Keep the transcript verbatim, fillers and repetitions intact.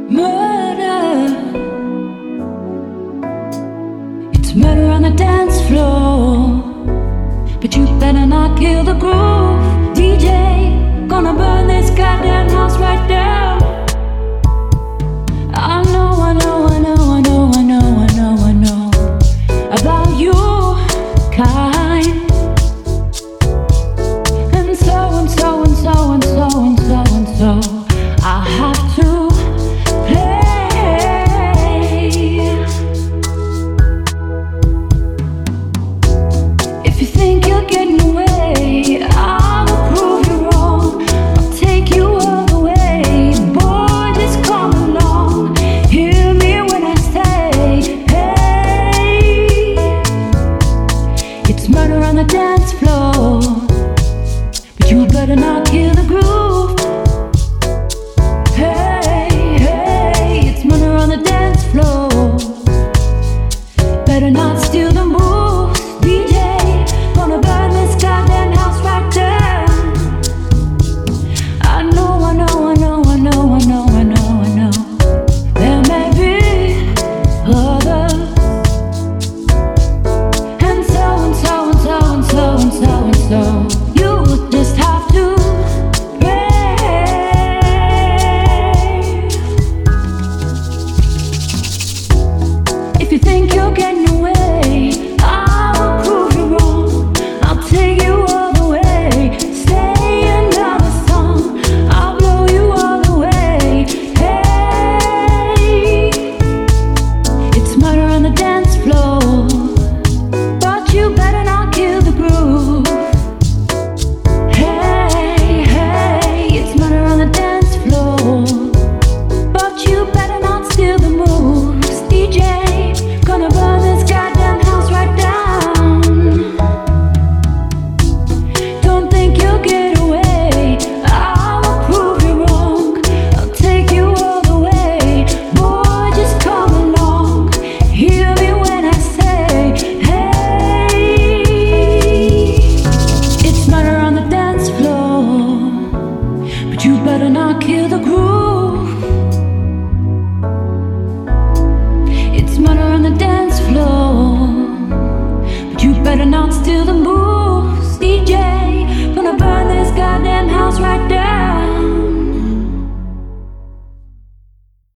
Murder, it's murder on the dance floor. But you better not kill the groove, D J. Gonna burn this goddamn house right down. I know, I know, I know, I know, I know, I know, I know about you, kind. And so and so and so and so and so and so I have to play. If you think you're getting away, I'll prove you wrong. I'll take you all the way. Boy, just come along. Hear me when I say, hey, it's murder on the dance floor. But you better not kill the groove.